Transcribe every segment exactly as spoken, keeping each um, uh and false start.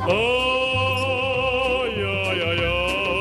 Oh, yeah, yeah, yeah.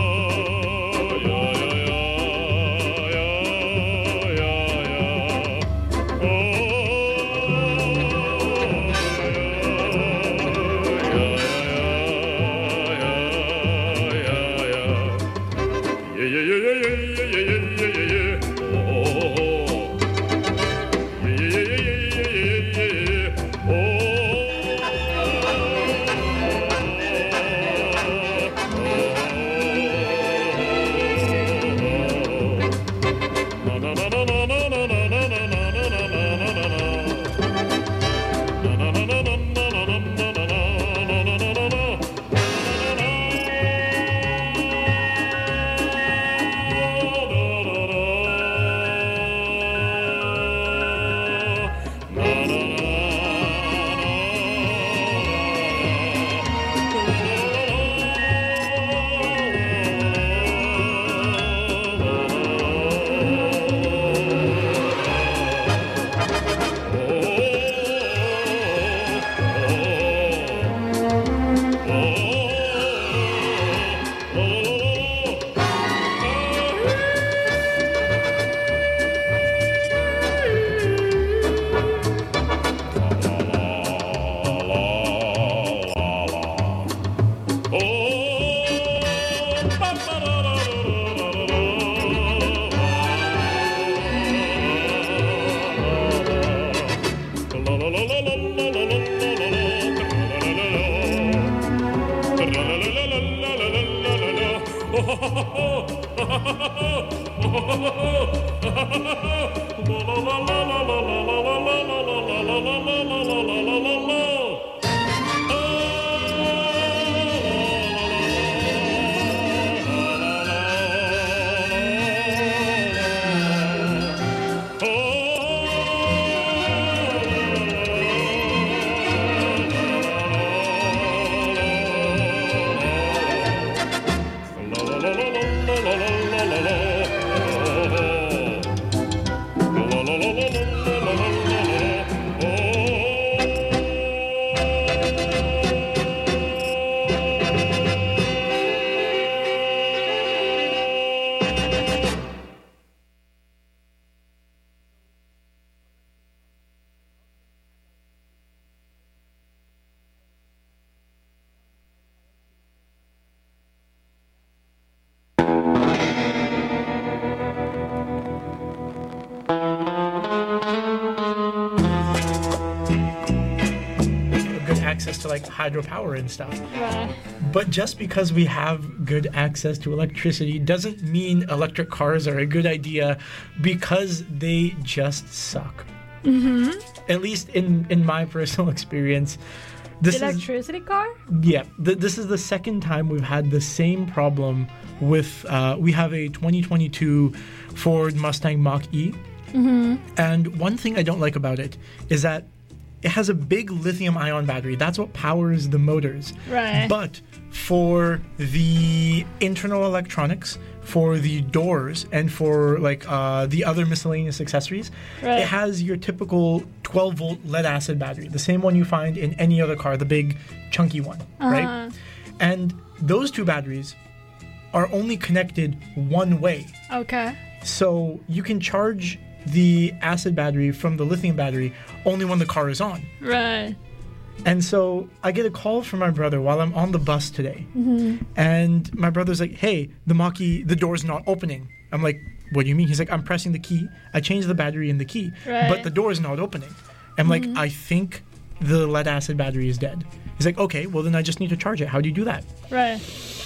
Access to like hydropower and stuff. Right. But just because we have good access to electricity doesn't mean electric cars are a good idea, because they just suck. Mm-hmm. At least in, in my personal experience. This Electricity is, car? Yeah. Th- this is the second time we've had the same problem with, uh, we have a twenty twenty-two Ford Mustang Mach-E. Mm-hmm. And one thing I don't like about it is that it has a big lithium-ion battery. That's what powers the motors. Right. But for the internal electronics, for the doors, and for like uh, the other miscellaneous accessories, right. it has your typical twelve-volt lead-acid battery, the same one you find in any other car, the big, chunky one, uh-huh. right? And those two batteries are only connected one way. Okay. So you can charge the acid battery from the lithium battery only when the car is on. Right. And so I get a call from my brother while I'm on the bus today. Mm-hmm. And my brother's like, hey, the Mach-E, the door's not opening. I'm like, what do you mean? He's like, I'm pressing the key. I changed the battery in the key, right. but the door is not opening. I'm mm-hmm. like, I think the lead acid battery is dead. He's like, okay, well then I just need to charge it. How do you do that? Right.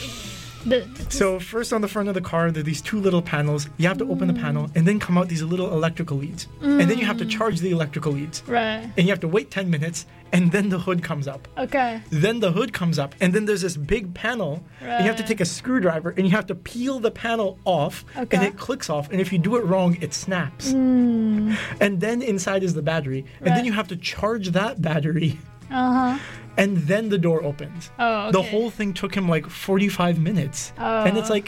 The, so first on the front of the car, there are these two little panels. You have to open the panel and then come out these little electrical leads. Mm. And then you have to charge the electrical leads. Right. And you have to wait ten minutes, and then the hood comes up. Okay. Then the hood comes up, and then there's this big panel, right. and you have to take a screwdriver, and you have to peel the panel off, okay. and it clicks off, and if you do it wrong, it snaps. Mm. And then inside is the battery, and right. then you have to charge that battery. Uh-huh. And then the door opens. Oh, okay. The whole thing took him like forty-five minutes. Oh. And it's like,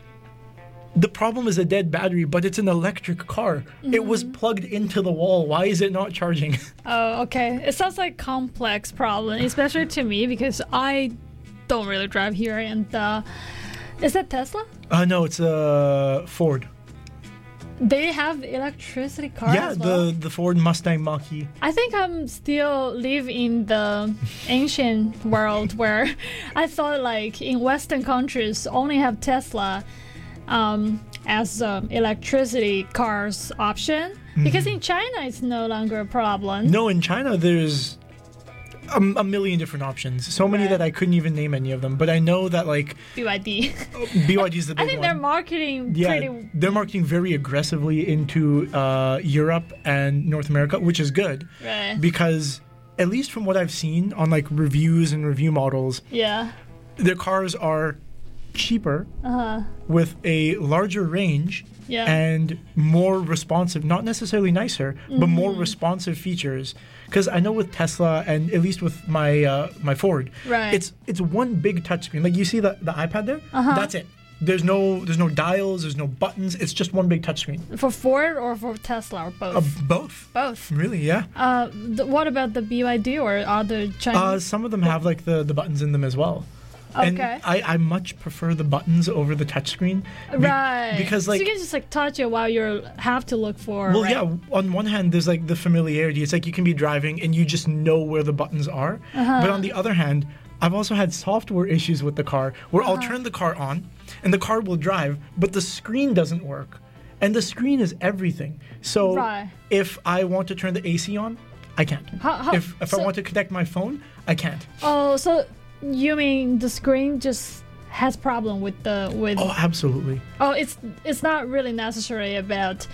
the problem is a dead battery, but it's an electric car. Mm-hmm. It was plugged into the wall. Why is it not charging? Oh, okay. It sounds like a complex problem, especially to me, because I don't really drive here. And uh, is that Tesla? Uh, no, it's a uh, Ford. They have electricity cars Yeah, as well? the the Ford Mustang Mach-E. I think I'm still live in the ancient world where I thought like in Western countries only have Tesla um, as um, electricity cars option Mm-hmm. because in China it's no longer a problem. No, in China there's a, a million different options. So many Right. that I couldn't even name any of them. But I know that like B Y D. B Y D is the big I think one. they're marketing Yeah, pretty. they're marketing very aggressively into uh, Europe and North America, which is good Right. because at least from what I've seen on like reviews and review models, Yeah. their cars are cheaper Uh huh. with a larger range Yeah. and more responsive, not necessarily nicer, but more Mm-hmm. responsive features. Because I know with Tesla and at least with my uh, my Ford, Right. it's it's one big touchscreen. Like you see the, the iPad there, Uh-huh. that's it. There's no there's no dials, there's no buttons. It's just one big touchscreen. For Ford or for Tesla or both? Uh, both, both. really, yeah. Uh, th- what about the B Y D or other Chinese? Uh, some of them have like the, the buttons in them as well. And Okay. I, I much prefer the buttons over the touchscreen. be- Right. Because like so you can just like touch it while you have to look for. Well, right? yeah. On one hand, there's like the familiarity. It's like you can be driving and you just know where the buttons are. Uh-huh. But on the other hand, I've also had software issues with the car where I'll Uh-huh. turn the car on and the car will drive, but the screen doesn't work. And the screen is everything. So Right. if I want to turn the A C on, I can't. How- how- if if I so- want to connect my phone, I can't. Oh, so you mean the screen just has problem with the with? Oh, absolutely. Oh, it's it's not really necessarily about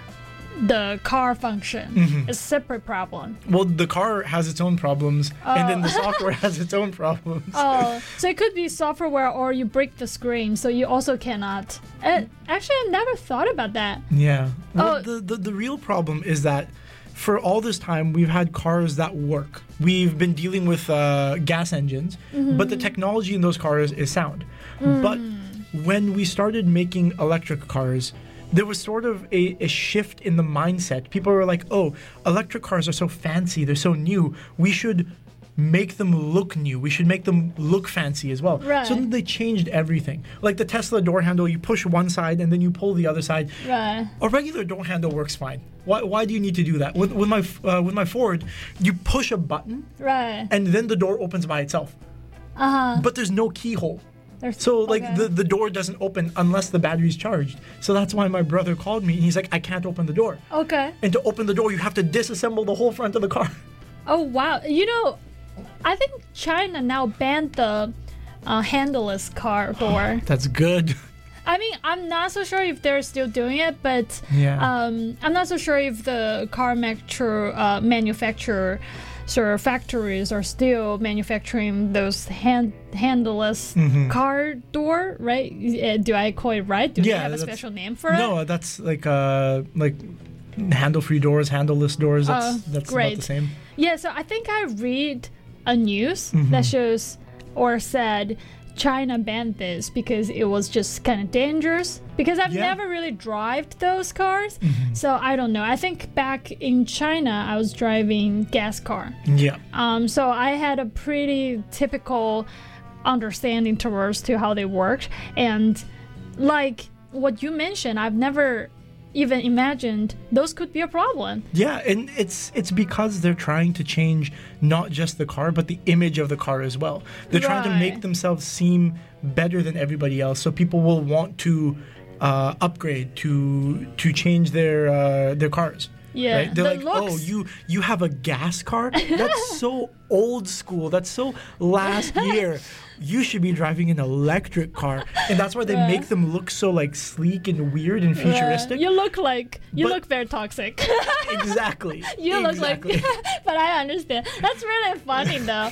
the car function. Mm-hmm. It's a separate problem. Well, the car has its own problems, and then Oh. the software has its own problems. Oh, so it could be software or you break the screen, so you also cannot. Uh, actually, I never thought about that. Yeah. Well, Oh. the, the the real problem is that for all this time we've had cars that work. We've been dealing with uh, gas engines, but the technology in those cars is sound. But when we started making electric cars, there was sort of a, a shift in the mindset. People were like, "Oh, electric cars are so fancy. They're so new. We should." Make them look new. We should make them look fancy as well. Right. So then they changed everything. Like the Tesla door handle, you push one side and then you pull the other side. Right. A regular door handle works fine. Why, why do you need to do that? With, with my uh, with my Ford, you push a button Right. and then the door opens by itself. Uh huh. But there's no keyhole. There's, So like okay. the, the door doesn't open unless the battery's charged. So that's why my brother called me and he's like, I can't open the door. Okay. And to open the door, you have to disassemble the whole front of the car. Oh wow! You know, I think China now banned the uh, handleless car door. That's good. I mean, I'm not so sure if they're still doing it, but Yeah. um, I'm not so sure if the car manufacturer, uh, manufacturer, sort of factories are still manufacturing those hand handleless Mm-hmm. car door, right? Uh, Do I call it right? Do they Yeah, have a that's- special name for it? No, that's like uh like handle-free doors, handleless doors. That's Oh, that's great. about the same. Yeah, so I think I read a news Mm-hmm. that shows or said China banned this because it was just kind of dangerous. Because I've Yeah. Mm-hmm. never really driven those cars, so I don't know. I think back in China, I was driving gas car, Yeah. um, so I had a pretty typical understanding towards to how they worked, and like what you mentioned, I've never even imagined those could be a problem. Yeah, and it's it's because they're trying to change not just the car, but the image of the car as well. They're trying to make Right. themselves seem better than everybody else, so people will want to uh, upgrade to to change their uh, their cars. Yeah, Right? They're the like, oh, looks- you you have a gas car? That's so old school. That's so last year. You should be driving an electric car, and that's why they Yeah. make them look so like sleek and weird and futuristic. Yeah, you look like you But- look very toxic. Exactly. you look like, exactly. but I understand. That's really funny though.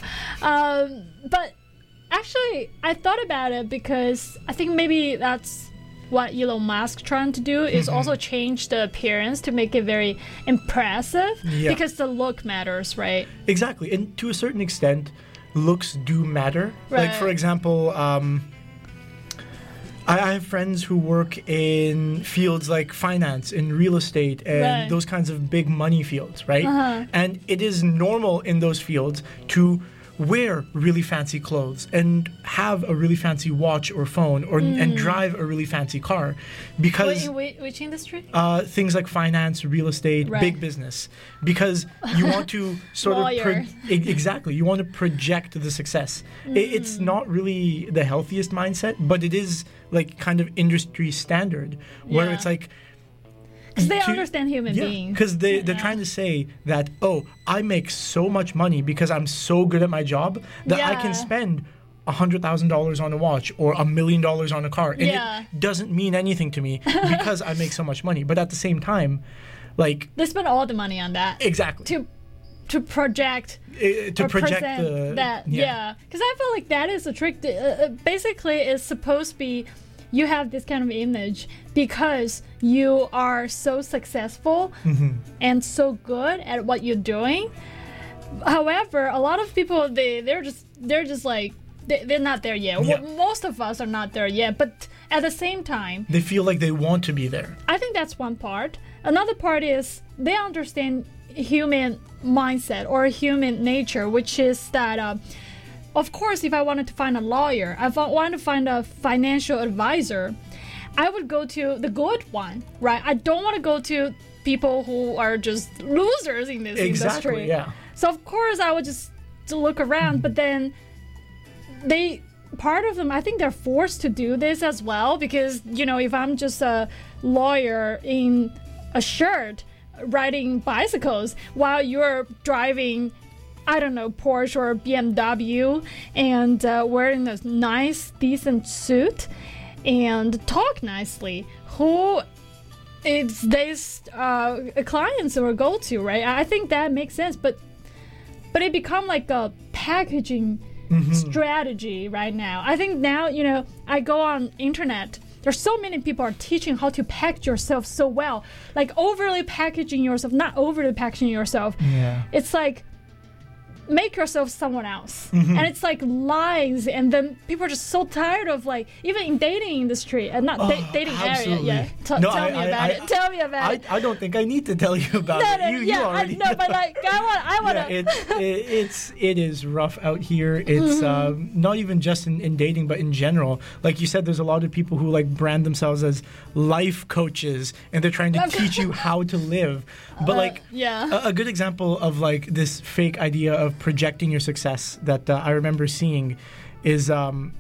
Um, but actually, I thought about it because I think maybe that's what Elon Musk trying to do is Mm-hmm. also change the appearance to make it very impressive Yeah. because the look matters, right? Exactly, and to a certain extent, looks do matter. Like for Right. example, um, I, I have friends who work in fields like finance, in real estate, and Right. those kinds of big money fields, right? Uh-huh. And it is normal in those fields to wear really fancy clothes and have a really fancy watch or phone or and drive a really fancy car because Wait, which industry? uh, things like finance, real estate, Right. big business, because you want to sort of Lawyer. pro- e- exactly you want to project the success. I- it's not really the healthiest mindset, but it is like kind of industry standard where Yeah. it's like Because they to- understand human yeah, beings. because they, they're Yeah. trying to say that, oh, I make so much money because I'm so good at my job that I Yeah. can spend one hundred thousand dollars on a watch or a million dollars on a car. And Yeah. it doesn't mean anything to me because I make so much money. But at the same time, like, They spend all the money on that exactly. to to project Uh, to or project present the. that. Yeah, because I feel like that is a trick. To, uh, uh, basically, it's supposed to be you have this kind of image because you are so successful Mm-hmm. and so good at what you're doing. However, a lot of people they they're just they're just like they, they're not there yet. Yeah. Well, most of us are not there yet, but at the same time, They feel like they want to be there. I think that's one part. Another part is they understand human mindset or human nature, which is that, uh, of course, if I wanted to find a lawyer, if I wanted to find a financial advisor, I would go to the good one, right? I don't want to go to people who are just losers in this Exactly, industry. yeah. So of course I would just to look around, but then they part of them I think they're forced to do this as well because you know if I'm just a lawyer in a shirt riding bicycles while you're driving I don't know Porsche or B M W and uh, wearing a nice decent suit and talk nicely, who it's these uh, clients will go to, right? I think that makes sense, but but it become like a packaging strategy right now. I think now, you know, I go on internet. There's so many people are teaching how to package yourself so well, like overly packaging yourself, not overly packaging yourself. Yeah. It's like make yourself someone else, and it's like lies, and then people are just so tired of like even in dating industry and not da- Oh, dating area. absolutely. Yeah, T- No, tell I- me I- about I- it. Tell me about I, it. I don't think I need to tell you about No, it. no, You, yeah, you I already know, but like I want, I want yeah, to. it's it, it's it is rough out here. It's um, not even just in, in dating, but in general. Like you said, there's a lot of people who like brand themselves as life coaches, and they're trying to teach you how to live. But like, yeah. a, a good example of like this fake idea of projecting your success that uh, I remember seeing is um,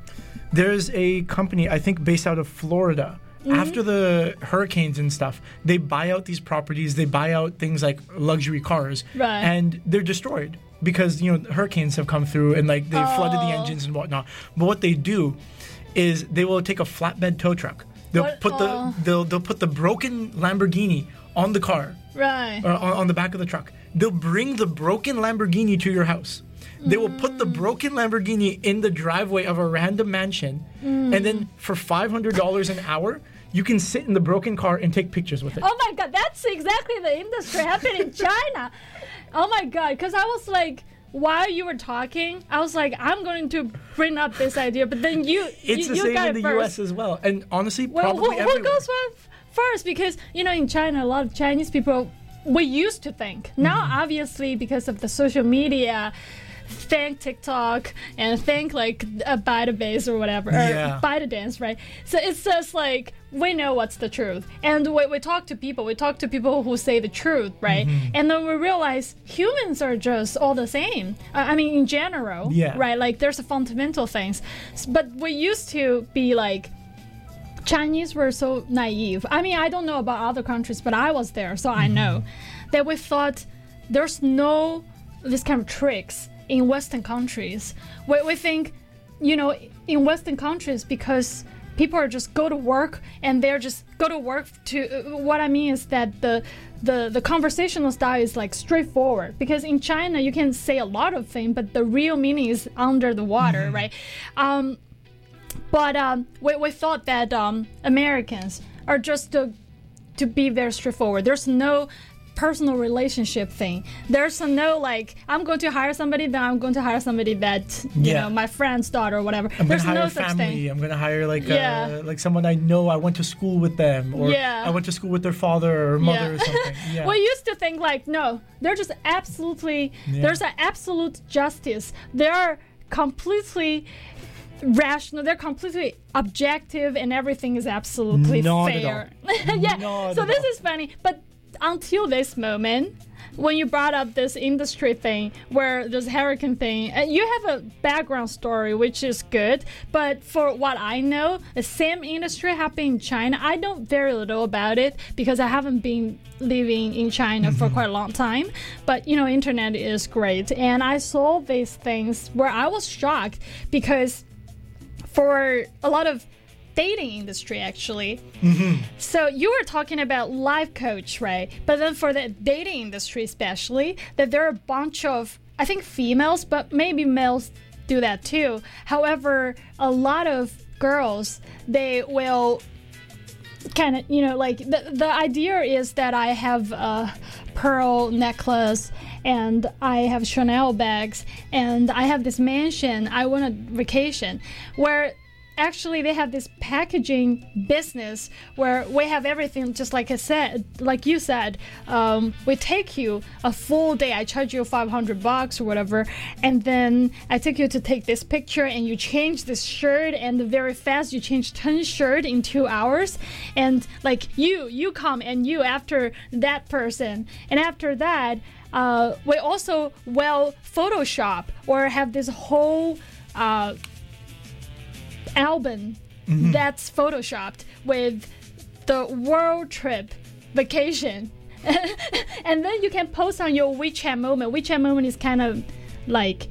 there's a company I think based out of Florida. After the hurricanes and stuff, they buy out these properties. They buy out things like luxury cars, Right. and they're destroyed because you know hurricanes have come through and like they flooded the Oh. engines and whatnot. But what they do is they will take a flatbed tow truck. They'll What? put Oh. the they'll they'll put the broken Lamborghini on the car Right. or on, on the back of the truck. They'll bring the broken Lamborghini to your house. They will put the broken Lamborghini in the driveway of a random mansion, and then for five hundred dollars an hour, you can sit in the broken car and take pictures with it. Oh my god, that's exactly the industry happening in China. Oh my god, because I was like, while you were talking, I was like, I'm going to bring up this idea, but then you, It's you, the you same got in it the first. U S as well, and honestly, Well, probably who, who everywhere. goes f- first? Because you know, in China, a lot of Chinese people we used to think. Now, Mm-hmm. obviously, because of the social media, thank TikTok and thank like uh, ByteDance or whatever, or Yeah. ByteDance, right? So it's just like we know what's the truth, and we, we talk to people. We talk to people who say the truth, right? Mm-hmm. And then we realize humans are just all the same. I I mean, in general, Yeah. right? Like there's a fundamental things, S- but we used to be like. Chinese were so naive. I mean, I don't know about other countries, but I was there, so I know that we thought there's no this kind of tricks in Western countries. We, we think, you know, in Western countries because people are just go to work and they're just go to work to. Uh, what I mean is that the the the conversational style is like straightforward because in China you can say a lot of things, but the real meaning is under the water, right? Um, But um, we, we thought that um, Americans are just to, to be very straightforward. There's no personal relationship thing. There's a no like I'm going to hire somebody, then I'm going to hire somebody that you Yeah. know my friend's daughter or whatever. I'm There's gonna hire no a such family. thing. I'm gonna hire like Yeah. uh, like someone I know. I went to school with them, or Yeah. I went to school with their father or mother or something. Yeah. We used to think like no, they're just absolutely Yeah. there's an absolute justice. They are completely rational. They're completely objective, and everything is absolutely Not at fair. yeah. Not so at this all. is funny, but until this moment, when you brought up this industry thing, where this hurricane thing, uh, you have a background story, which is good. But for what I know, the same industry happening in China. I know very little about it because I haven't been living in China for quite a long time. But you know, internet is great, and I saw these things where I was shocked because for a lot of dating industry actually. So you were talking about life coach, right? But then for the dating industry especially, that there are a bunch of, I think females, but maybe males do that too. However, a lot of girls, they will kind of, you know, like the, the idea is that I have a pearl necklace and I have Chanel bags and I have this mansion, I want a vacation, where actually they have this packaging business where we have everything just like I said, like you said, um, we take you a full day, I charge you five hundred bucks or whatever, and then I take you to take this picture and you change this shirt, and very fast you change ten shirt in two hours, and like you you come and you after that person, and after that uh, we also will Photoshop or have this whole uh, album that's photoshopped with the world trip vacation and then you can post on your WeChat moment. WeChat moment is kind of like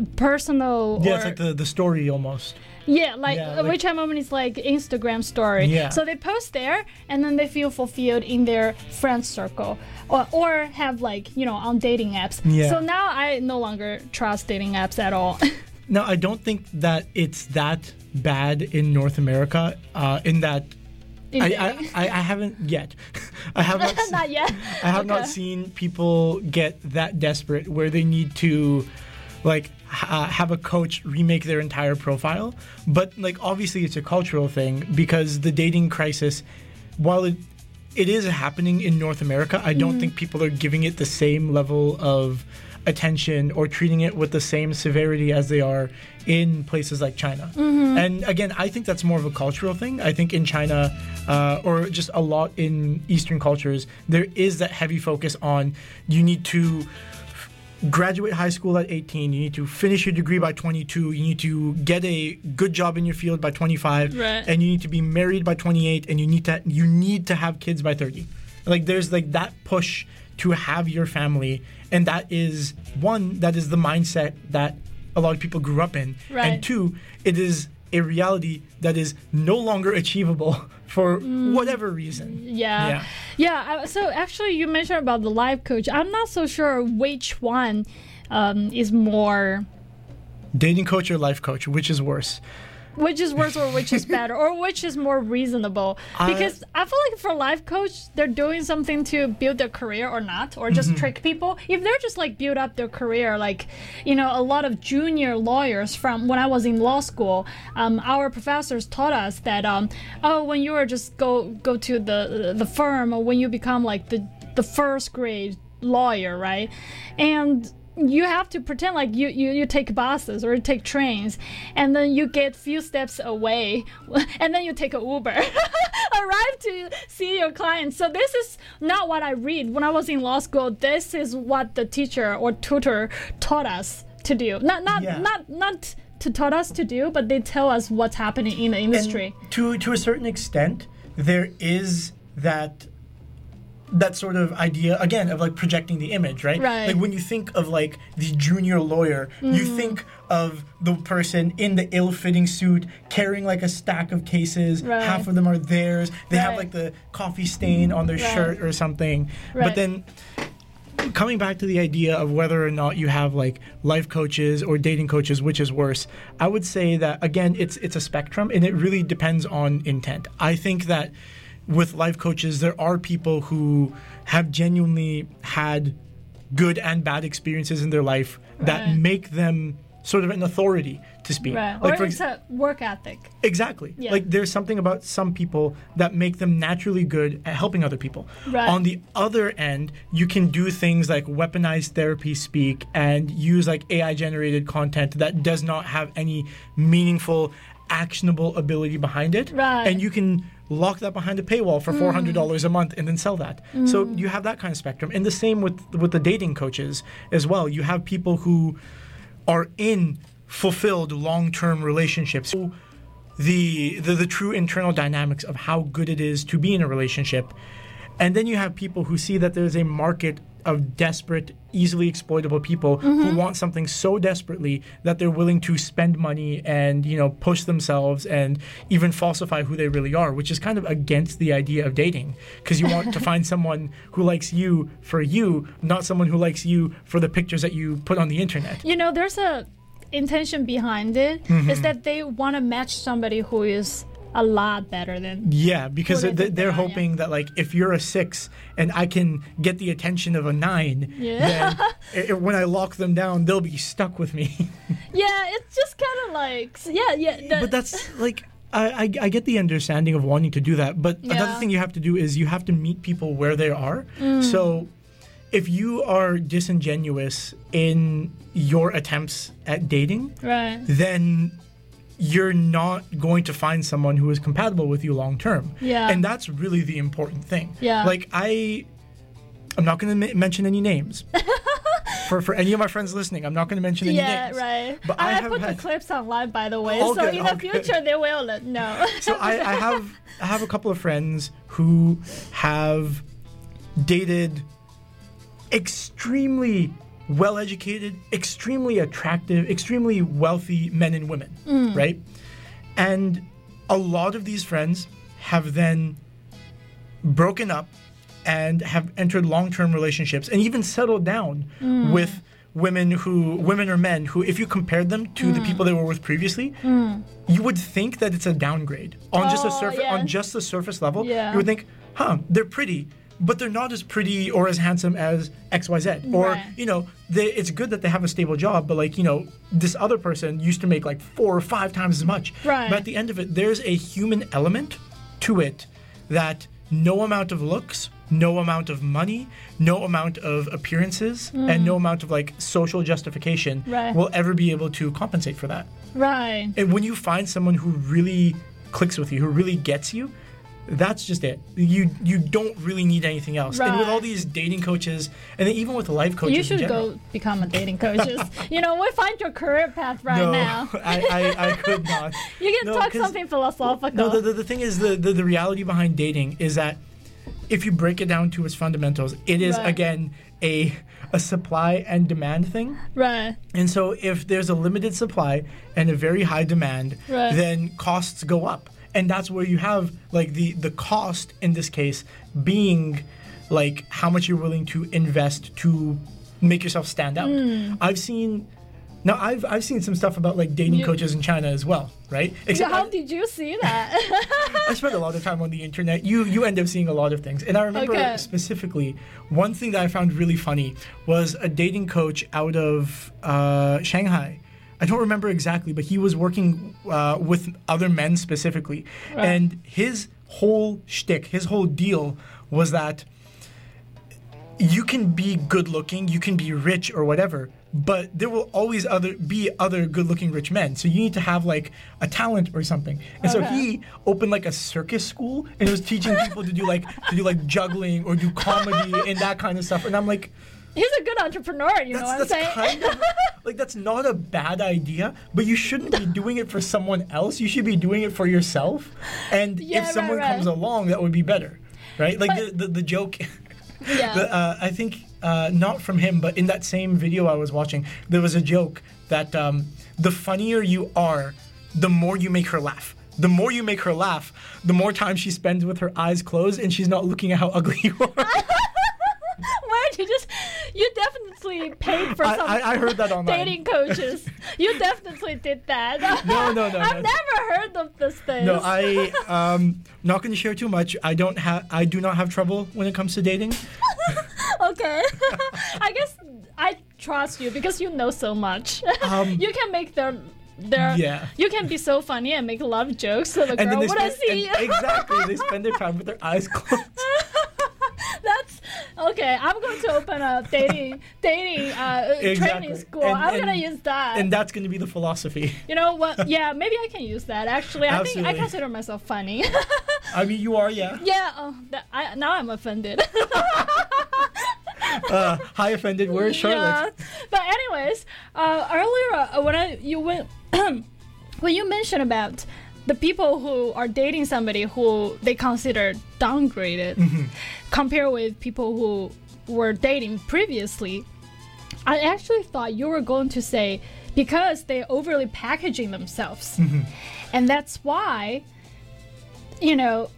personal yeah, or it's like the, the story almost. yeah, like, Yeah, a like- WeChat moment is like Instagram story. Yeah. So they post there, and then they feel fulfilled in their friend circle, or or have like you know on dating apps. Yeah. So now I no longer trust dating apps at all. Now, I don't think that it's that bad in North America. Uh, in that, In I, dating. I, I, I haven't yet. I have not. se- Not yet. I have not Okay. seen people get that desperate where they need to, like, ha- have a coach remake their entire profile. But like, obviously, it's a cultural thing because the dating crisis, while it it is happening in North America, I don't think people are giving it the same level of attention or treating it with the same severity as they are in places like China. And again, I think that's more of a cultural thing. I think in China, uh, or just a lot in Eastern cultures, there is that heavy focus on you need to graduate high school at eighteen, you need to finish your degree by twenty-two, you need to get a good job in your field by twenty-five, Right. and you need to be married by twenty-eight, and you need to you need to have kids by thirty. Like there's like that push to have your family, and that is one, that is the mindset that a lot of people grew up in. Right. And two, it is a reality that is no longer achievable for whatever reason. Yeah. Yeah. Yeah. uh, So actually, you mentioned about the life coach. I'm not so sure which one um, is more, Dating coach or life coach, which is worse? which is worse or which is better, or which is more reasonable. I- Because I feel like for life coach, they're doing something to build their career or not, or just trick people. If they're just like build up their career, like, you know, a lot of junior lawyers from when I was in law school, um, our professors taught us that, um, oh, when you are just go go to the the firm, or when you become like the the first grade lawyer, right? And you have to pretend like you, you, you take buses or you take trains, and then you get few steps away, and then you take an Uber, arrive to see your client. So this is not what I read when I was in law school. This is what the teacher or tutor taught us to do. Not not Yeah. not not to taught us to do, but they tell us what's happening in the industry. And to to a certain extent, there is that that sort of idea again of like projecting the image, right? Right. Like when you think of like the junior lawyer, you think of the person in the ill-fitting suit carrying like a stack of cases. Right. Half of them are theirs. They have Right. like the coffee stain on their Right. shirt or something. Right. But then coming back to the idea of whether or not you have like life coaches or dating coaches, which is worse, I would say that again, it's it's a spectrum, and it really depends on intent. I think that with life coaches, there are people who have genuinely had good and bad experiences in their life that Right. make them sort of an authority to speak. Right. Like or for it's ex- a work ethic. exactly. Yeah. Like there's something about some people that make them naturally good at helping other people. Right. On the other end, you can do things like weaponized therapy speak and use like A I generated content that does not have any meaningful, actionable ability behind it. Right. And you can lock that behind a paywall for four hundred dollars a month and then sell that. So you have that kind of spectrum. And the same with with the dating coaches as well. You have people who are in fulfilled long-term relationships. So the, the the true internal dynamics of how good it is to be in a relationship. And then you have people who see that there's a market of desperate, easily exploitable people who want something so desperately that they're willing to spend money and, you know, push themselves and even falsify who they really are, which is kind of against the idea of dating, because you want to find someone who likes you for you, not someone who likes you for the pictures that you put on the internet. You know, there's a intention behind it. Mm-hmm. Is that they want to match somebody who is a lot better than. Yeah, because Who they they, think they're they are, yeah. hoping that, like, if you're a six and I can get the attention of a nine, Yeah. then i- when I lock them down, they'll be stuck with me. Yeah, it's just kind of like yeah, yeah. the- But that's like I, I I get the understanding of wanting to do that, but another Yeah. thing you have to do is you have to meet people where they are. Mm. So if you are disingenuous in your attempts at dating, right. then you're not going to find someone who is compatible with you long term. Yeah. And that's really the important thing. Yeah. Like I I'm not going to m- mention any names. for for any of my friends listening, I'm not going to mention any Yeah, names. right. But I I, have put had- the clips online, by the way, All so good, in all the good. future they will let know. So I, I have I have a couple of friends who have dated extremely well-educated, extremely attractive, extremely wealthy men and women, right? And a lot of these friends have then broken up and have entered long-term relationships and even settled down with women who women or men who, if you compared them to the people they were with previously, you would think that it's a downgrade on just a Oh, surface yeah. on just the surface level. Yeah. You would think, huh, they're pretty, but they're not as pretty or as handsome as X Y Z. Or, Right. you know, they, it's good that they have a stable job, but like, you know, this other person used to make like four or five times as much. Right. But at the end of it, there's a human element to it that no amount of looks, no amount of money, no amount of appearances, and no amount of like social justification Right. will ever be able to compensate for that. Right. And when you find someone who really clicks with you, who really gets you, that's just it. You you don't really need anything else. And with Right. all these dating coaches, and then even with life coaches, You in should general, go become a dating coach. You know, we find your career path right no, now. I, I, I could not. You can No, talk 'cause- something philosophical. No, the, the, the thing is, the, the, the reality behind dating is that if you break it down to its fundamentals, it is, Right. again, a a supply and demand thing. Right. And so if there's a limited supply and a very high demand, Right. then costs go up. And that's where you have like the the cost in this case being like how much you're willing to invest to make yourself stand out. Hmm. I've seen now I've I've seen some stuff about like dating You- coaches in China as well, right? So I- how did you see that? I spend a lot of time on the internet. You you end up seeing a lot of things. And I remember Okay. specifically one thing that I found really funny was a dating coach out of uh, Shanghai. I don't remember exactly, but he was working uh, with other men specifically. Right. And his whole shtick, his whole deal was that you can be good looking, you can be rich or whatever, but there will always other be other good looking rich men. So you need to have like a talent or something. And so Okay. he opened like a circus school and was teaching people to do like to do like juggling or do comedy and that kind of stuff. And I'm like, He's a good entrepreneur, you know what I'm that's, that's saying? kind of like that's not a bad idea, but you shouldn't be doing it for someone else. You should be doing it for yourself. And Yeah, if right, someone right. comes along, that would be better, right? Like But- the, the the joke. Yeah. the, uh, I think uh, not from him, but in that same video I was watching, there was a joke that um, the funnier you are, the more you make her laugh. The more you make her laugh, the more time she spends with her eyes closed and she's not looking at how ugly you are. Where did you just you definitely paid for I- some I- I heard that online. dating coaches. You definitely did that. No, no, no, I've no. never heard of this thing. No, I um not going to share too much. I don't have I do not have trouble when it comes to dating. Okay. I guess I trust you because you know so much. Um, you can make their their Yeah. you can be so funny and make a lot of jokes so the And then girl they wouldn't spend, see you. and exactly, they spend their time with their eyes closed. That's okay. I'm going to open a dating dating uh, Exactly. training school. And- I'm gonna and- use that. And that's going to be the philosophy. You know what? Yeah, maybe I can use that. Actually, I think I Absolutely. consider myself funny. I mean, you are, yeah. yeah. Oh, that, I, now I'm offended. Uh, hi, offended. Where's Charlotte? Yeah. But anyways, uh, earlier uh, when I you went when you mentioned about the people who are dating somebody who they consider downgraded Mm-hmm. compared with people who were dating previously, I actually thought you were going to say because they're overly packaging themselves. Mm-hmm. And that's why, you know,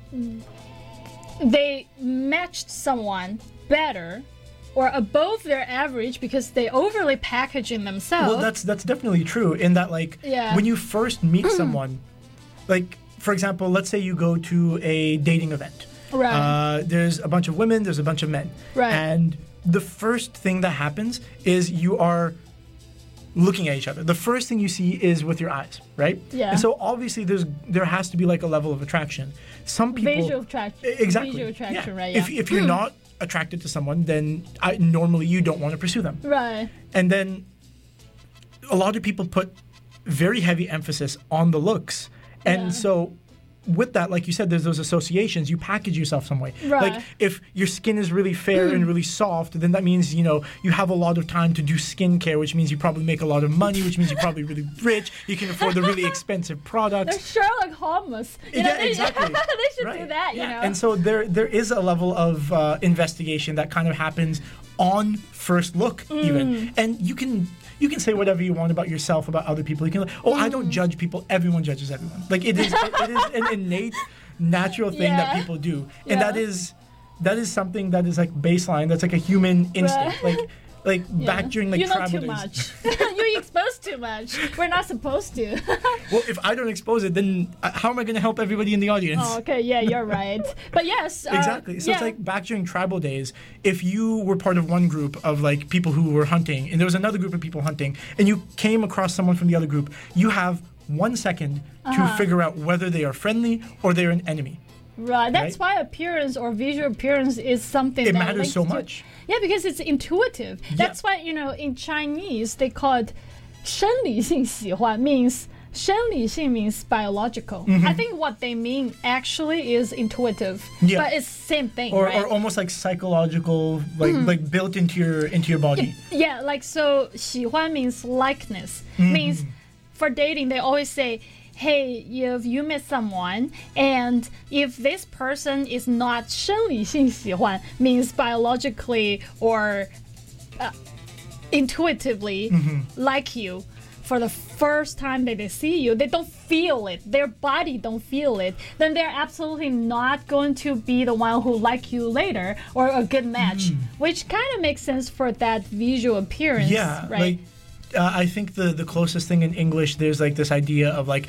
they matched someone better or above their average because they overly packaging themselves. Well, that's that's definitely true in that, like, Yeah. when you first meet someone, like, for example, let's say you go to a dating event. Right. Uh, there's a bunch of women, there's a bunch of men. Right. And the first thing that happens is you are looking at each other. The first thing you see is with your eyes, right? Yeah. And so obviously there's there has to be like a level of attraction. Some people Visual attraction. E- Exactly. Visual attraction, yeah. right? If Yeah. if you're not attracted to someone, then I, normally you don't want to pursue them. right. And then a lot of people put very heavy emphasis on the looks. And Yeah. so with that, like you said, there's those associations. You package yourself some way. Right. Like if your skin is really fair and really soft, then that means, you know, you have a lot of time to do skincare, which means you probably make a lot of money, which means you're probably really rich. You can afford the really expensive They're products. Sherlock Holmes. You know, Yeah, they, exactly. they should do Right. that, you Yeah. know. And so there there is a level of uh, investigation that kind of happens on first look, Mm. even. And you can you can say whatever you want about yourself, about other people. You can, oh, I Mm. don't judge people. Everyone judges everyone. Like it is it, it is an innate, natural thing that Yeah. people do, and that Yeah. is that is something that is like baseline. That's like a human instinct. Right. Like like Yeah. back during like you know tribal too days. much. You expose too much. We're not supposed to. Well, if I don't expose it, then uh, how am I going to help everybody in the audience? Oh, okay, yeah, you're right. But yes, uh, Exactly. So yeah. it's like back during tribal days, if you were part of one group of like people who were hunting, and there was another group of people hunting, and you came across someone from the other group, you have one second Uh-huh. to figure out whether they are friendly or they're an enemy. Right. That's right? why appearance or visual appearance is something It that matters links so to- much. Yeah, because it's intuitive. That's why, you know, in Chinese they call it 生理性喜欢 means 生理性 means biological. I think what they mean actually is intuitive. Mm-hmm. Yeah. But it's same thing, Or, right? or almost like psychological, like Mm-hmm. like built into your into your body. Yeah, like so 喜欢 means likeness. Mm-hmm. Means for dating they always say, hey, if you meet someone and if this person is not 生理性喜欢 means biologically or uh, intuitively Mm-hmm. like you for the first time that they see you, they don't feel it, their body don't feel it, then they're absolutely not going to be the one who like you later or a good match, which kind of makes sense for that visual appearance. Yeah, right? like uh, I think the the closest thing in English, there's like this idea of like